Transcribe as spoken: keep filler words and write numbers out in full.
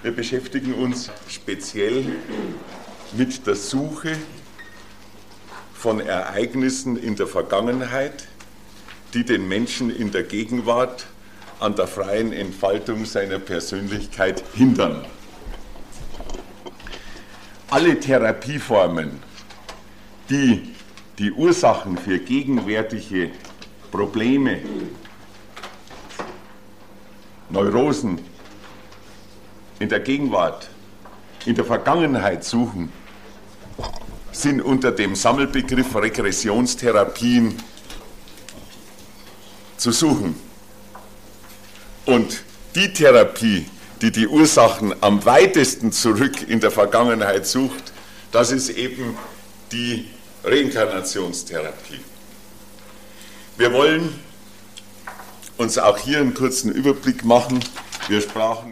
Wir beschäftigen uns speziell mit der Suche von Ereignissen in der Vergangenheit, die den Menschen in der Gegenwart an der freien Entfaltung seiner Persönlichkeit hindern. Alle Therapieformen, die die Ursachen für gegenwärtige Probleme, Neurosen in der Gegenwart, in der Vergangenheit suchen, sind unter dem Sammelbegriff Regressionstherapien zu suchen. Und die Therapie, die die Ursachen am weitesten zurück in der Vergangenheit sucht, das ist eben die Reinkarnationstherapie. Wir wollen uns auch hier einen kurzen Überblick machen. Wir sprachen